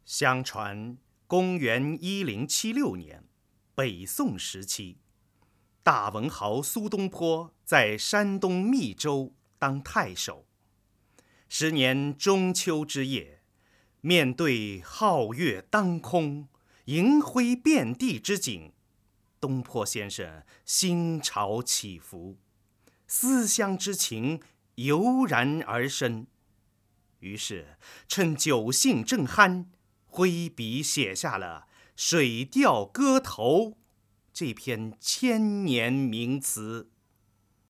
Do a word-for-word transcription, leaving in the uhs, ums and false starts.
相传，公元一零七六年，北宋时期，大文豪苏东坡在山东密州当太守。时年中秋之夜，面对皓月当空、银辉遍地之景，东坡先生心潮起伏，思乡之情油然而生。于是趁酒兴正酣，挥笔写下了《水调歌头》这篇千年名词。